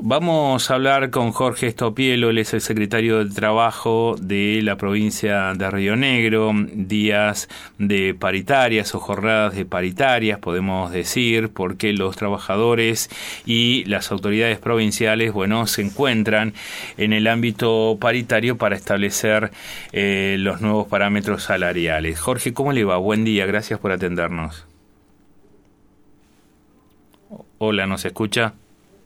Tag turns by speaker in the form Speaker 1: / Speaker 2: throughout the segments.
Speaker 1: Vamos a hablar con Jorge Estopielo, él es el secretario de Trabajo de la provincia de Río Negro. Días de paritarias o jornadas de paritarias, podemos decir, porque los trabajadores y las autoridades provinciales, se encuentran en el ámbito paritario para establecer los nuevos parámetros salariales. Jorge, ¿cómo le va? Buen día, gracias por atendernos. Hola, ¿nos escucha?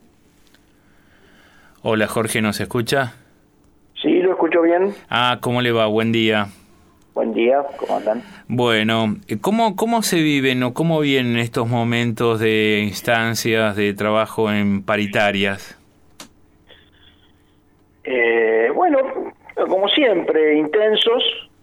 Speaker 1: Hola, Jorge, ¿nos escucha?
Speaker 2: Sí, lo escucho bien.
Speaker 1: ¿Cómo le va? Buen día.
Speaker 2: Buen día, ¿cómo andan?
Speaker 1: Bueno, ¿cómo se viven o cómo vienen estos momentos de instancias de trabajo en paritarias?
Speaker 2: Bueno, como siempre, intensos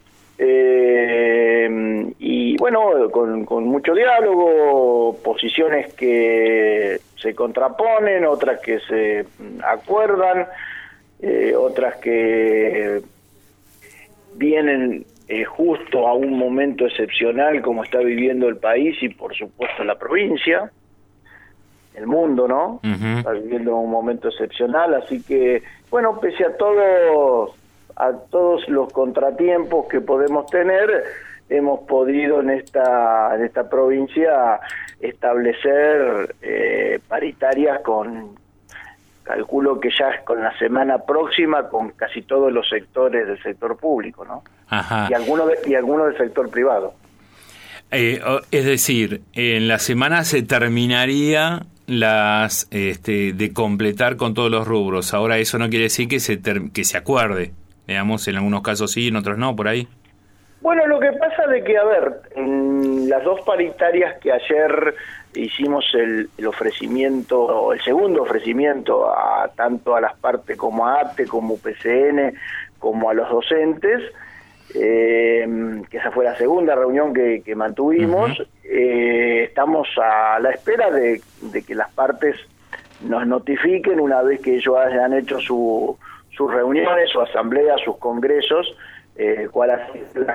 Speaker 2: y con mucho diálogo, posiciones que se contraponen, otras que se acuerdan, otras que vienen justo a un momento excepcional como está viviendo el país y por supuesto la provincia, el mundo, ¿no? Uh-huh. Está viviendo un momento excepcional, así que, pese a todos los contratiempos que podemos tener, hemos podido en esta provincia establecer paritarias calculo que ya con la semana próxima, con casi todos los sectores del sector público, ¿no?
Speaker 1: Ajá.
Speaker 2: Y algunos del sector privado.
Speaker 1: Es decir, en la semana se terminaría de completar con todos los rubros. Ahora eso no quiere decir que se acuerde, digamos, en algunos casos sí, en otros no, por ahí.
Speaker 2: Bueno, lo que pasa de que, en las dos paritarias que ayer hicimos el ofrecimiento, el segundo ofrecimiento tanto a las partes como a ATE, como UPCN, como a los docentes, que esa fue la segunda reunión que mantuvimos. Uh-huh. Estamos a la espera de que las partes nos notifiquen una vez que ellos hayan hecho sus reuniones, su asamblea, sus congresos, cuál ha sido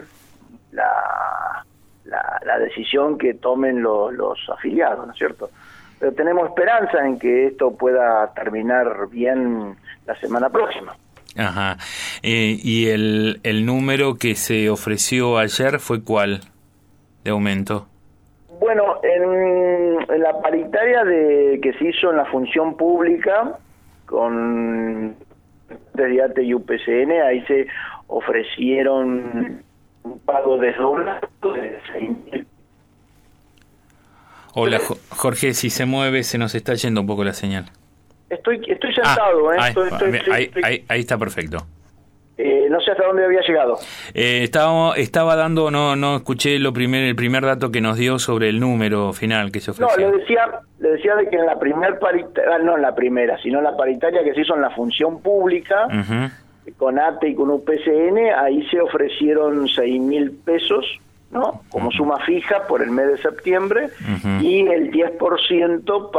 Speaker 2: la decisión que tomen los afiliados, ¿no es cierto? Pero tenemos esperanza en que esto pueda terminar bien la semana próxima.
Speaker 1: Ajá. ¿Y el número que se ofreció ayer fue cuál de aumento?
Speaker 2: Bueno, en la paritaria que se hizo en la función pública con desde ATE y UPCN, ahí se ofrecieron un pago desdoblado de 6.000.
Speaker 1: Hola, Jorge, si se mueve se nos está yendo un poco la señal.
Speaker 2: Estoy sentado,
Speaker 1: Ahí está perfecto.
Speaker 2: No sé hasta dónde había llegado.
Speaker 1: Estaba dando, no escuché el primer dato que nos dio sobre el número final que se ofreció.
Speaker 2: No, le decía de que en la primera paritaria, no en la primera, sino en la paritaria que se hizo en la función pública, uh-huh, con ATE y con UPCN, ahí se ofrecieron 6.000 pesos, ¿no? Como uh-huh, suma fija por el mes de septiembre, uh-huh, y el 10%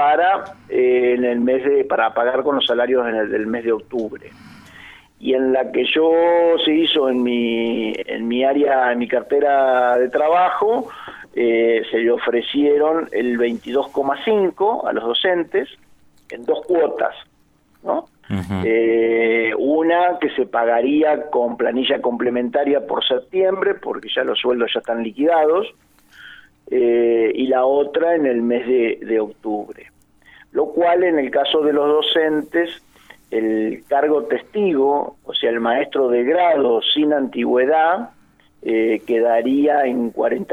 Speaker 2: para pagar con los salarios del mes de octubre. Y en la que se hizo en mi área, en mi cartera de trabajo, se le ofrecieron el 22,5 a los docentes en 2 cuotas, ¿no? Uh-huh. Una que se pagaría con planilla complementaria por septiembre, porque ya los sueldos ya están liquidados, y la otra en el mes de octubre. Lo cual, en el caso de los docentes, el cargo testigo, o sea, el maestro de grado sin antigüedad, quedaría en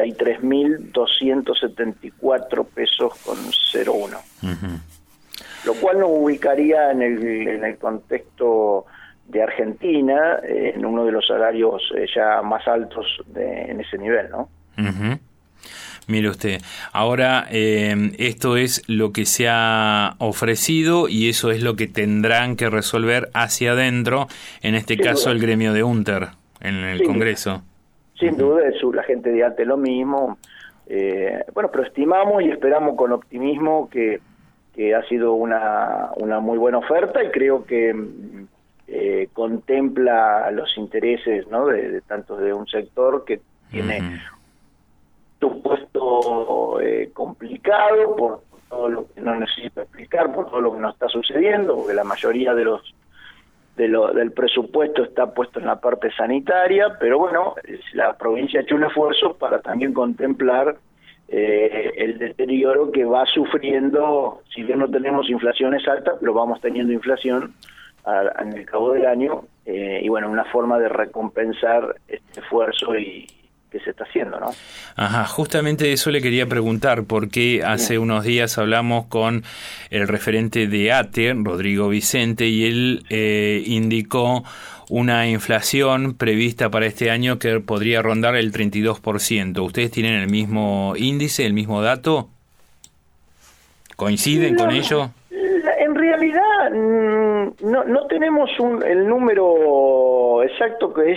Speaker 2: 43.274 pesos con 01. Uh-huh. Lo cual nos ubicaría en el contexto de Argentina, en uno de los salarios ya más altos en ese nivel, ¿no?
Speaker 1: Uh-huh. Mire usted, ahora esto es lo que se ha ofrecido y eso es lo que tendrán que resolver hacia adentro, en este caso el gremio de UNTER, en el Congreso.
Speaker 2: Sin duda, la gente de ATE lo mismo. Pero estimamos y esperamos con optimismo que ha sido una muy buena oferta y creo que contempla los intereses, ¿no? de tanto de un sector que tiene... Uh-huh. Un puesto complicado por todo lo que no necesito explicar, por todo lo que nos está sucediendo, porque la mayoría del presupuesto está puesto en la parte sanitaria, pero bueno, la provincia ha hecho un esfuerzo para también contemplar el deterioro que va sufriendo, si bien no tenemos inflaciones altas, pero vamos teniendo inflación en el cabo del año, y bueno, una forma de recompensar este esfuerzo que se está haciendo, ¿no?
Speaker 1: Ajá, justamente eso le quería preguntar, porque hace unos días hablamos con el referente de ATE, Rodrigo Vicente, y él indicó una inflación prevista para este año que podría rondar el 32%. ¿Ustedes tienen el mismo índice, el mismo dato? ¿Coinciden con ello?
Speaker 2: En realidad no tenemos el número exacto que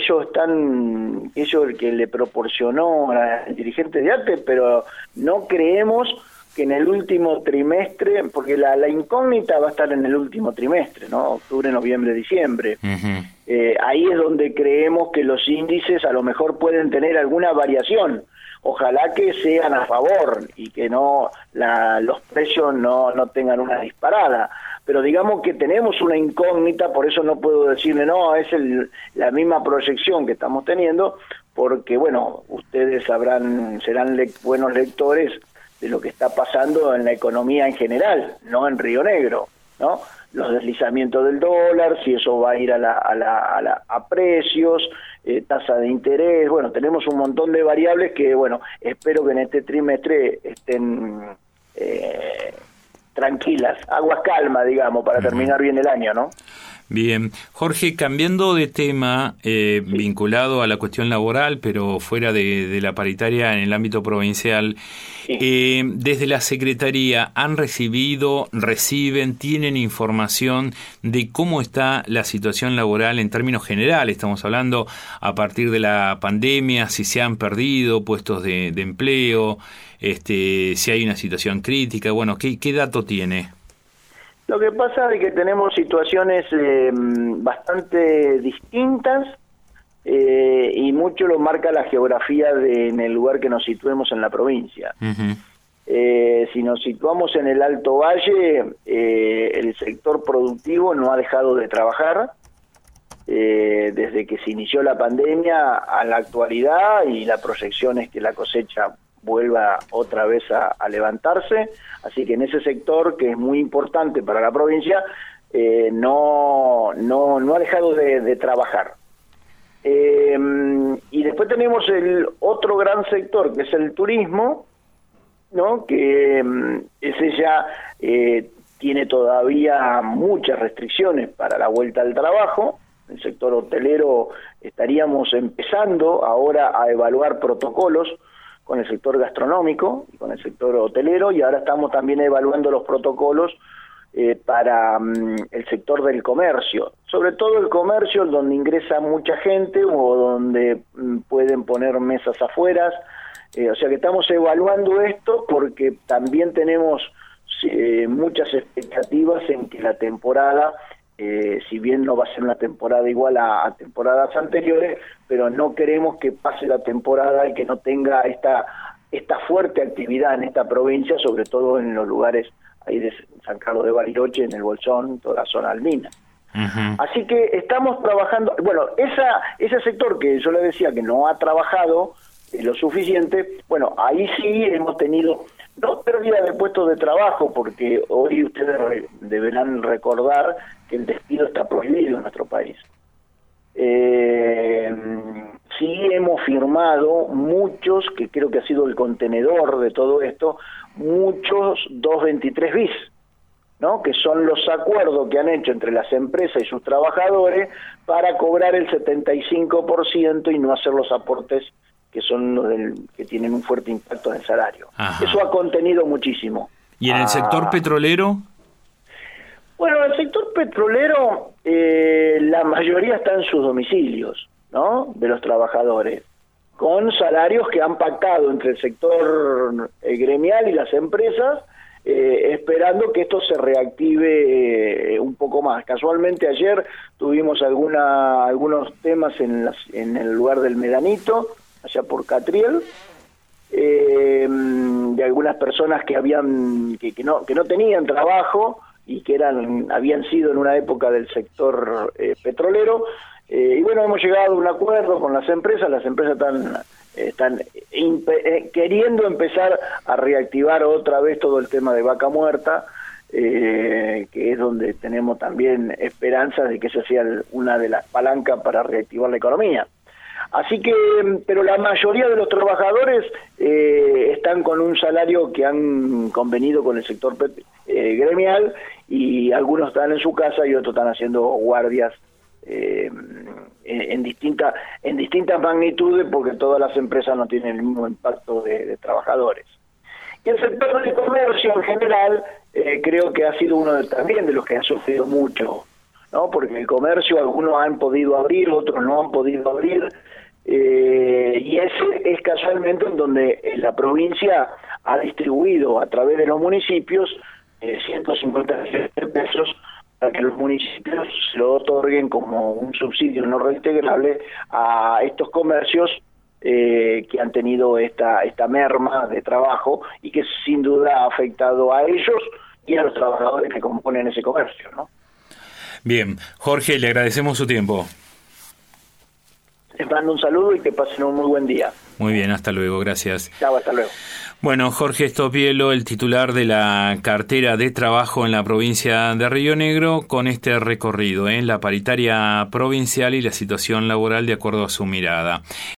Speaker 2: el que le proporcionó al dirigente de ATE, pero no creemos que en el último trimestre, porque la incógnita va a estar en el último trimestre, ¿no? Octubre, noviembre, diciembre. Uh-huh. Ahí es donde creemos que los índices a lo mejor pueden tener alguna variación. Ojalá que sean a favor y que los precios no tengan una disparada. Pero digamos que tenemos una incógnita, por eso no puedo decirle, no, es la misma proyección que estamos teniendo, porque bueno, ustedes serán buenos lectores de lo que está pasando en la economía en general, no en Río Negro, ¿no? Los deslizamientos del dólar, si eso va a ir a precios, tasa de interés, bueno, tenemos un montón de variables que, bueno, espero que en este trimestre estén tranquilas, aguas calmas, digamos, para terminar bien el año, ¿no?
Speaker 1: Bien. Jorge, cambiando de tema, vinculado a la cuestión laboral, pero fuera de la paritaria en el ámbito provincial, desde la Secretaría reciben, tienen información de cómo está la situación laboral en términos generales. Estamos hablando a partir de la pandemia, si se han perdido puestos de empleo, si hay una situación crítica. Bueno, ¿qué dato tiene?
Speaker 2: Lo que pasa es que tenemos situaciones bastante distintas y mucho lo marca la geografía en el lugar que nos situemos en la provincia. Uh-huh. Si nos situamos en el Alto Valle, el sector productivo no ha dejado de trabajar desde que se inició la pandemia a la actualidad, y la proyección es que la cosecha vuelva otra vez a levantarse, así que en ese sector, que es muy importante para la provincia, no ha dejado de trabajar. Y después tenemos el otro gran sector, que es el turismo, ¿no? Que ese ya tiene todavía muchas restricciones para la vuelta al trabajo. El sector hotelero estaríamos empezando ahora a evaluar protocolos con el sector gastronómico y con el sector hotelero, y ahora estamos también evaluando los protocolos para el sector del comercio, sobre todo el comercio donde ingresa mucha gente o donde pueden poner mesas afuera, o sea que estamos evaluando esto porque también tenemos muchas expectativas en que la temporada, si bien no va a ser una temporada igual a temporadas anteriores, pero no queremos que pase la temporada y que no tenga esta fuerte actividad en esta provincia, sobre todo en los lugares ahí de San Carlos de Bariloche, en el Bolsón, toda la zona andina. Uh-huh. Así que estamos trabajando, bueno, ese sector que yo le decía que no ha trabajado lo suficiente, bueno, ahí sí hemos tenido no pérdida de puestos de trabajo, porque hoy ustedes deberán recordar que el despido está prohibido en nuestro país. Sí hemos firmado muchos, que creo que ha sido el contenedor de todo esto, muchos 223 bis, ¿no? Que son los acuerdos que han hecho entre las empresas y sus trabajadores para cobrar el 75% y no hacer los aportes que son los que tienen un fuerte impacto en el salario. Ajá. Eso ha contenido muchísimo.
Speaker 1: ¿Y en el sector petrolero?
Speaker 2: Bueno, el sector petrolero, la mayoría está en sus domicilios, ¿no? De los trabajadores, con salarios que han pactado entre el sector gremial y las empresas, esperando que esto se reactive un poco más. Casualmente ayer tuvimos algunos temas en el lugar del Medanito, allá por Catriel. de algunas personas que no tenían trabajo y que habían sido en una época del sector petrolero, y bueno, hemos llegado a un acuerdo con las empresas están queriendo empezar a reactivar otra vez todo el tema de Vaca Muerta, que es donde tenemos también esperanzas de que esa sea una de las palancas para reactivar la economía. Así que, pero la mayoría de los trabajadores están con un salario que han convenido con el sector gremial, y algunos están en su casa y otros están haciendo guardias en distintas magnitudes, porque todas las empresas no tienen el mismo impacto de trabajadores. Y el sector del comercio en general creo que ha sido uno también de los que ha sufrido mucho, ¿no? Porque el comercio, algunos han podido abrir, otros no han podido abrir, y ese es casualmente en donde la provincia ha distribuido a través de los municipios 150 millones de pesos para que los municipios se lo otorguen como un subsidio no reintegrable a estos comercios que han tenido esta merma de trabajo, y que sin duda ha afectado a ellos y a los trabajadores que componen ese comercio, ¿no?
Speaker 1: Bien, Jorge, le agradecemos su tiempo.
Speaker 2: Les mando un saludo y que pasen un muy buen día.
Speaker 1: Muy bien, hasta luego, gracias.
Speaker 2: Chao, hasta luego.
Speaker 1: Bueno, Jorge Estopielo, el titular de la cartera de trabajo en la provincia de Río Negro, con este recorrido en la paritaria provincial y la situación laboral de acuerdo a su mirada.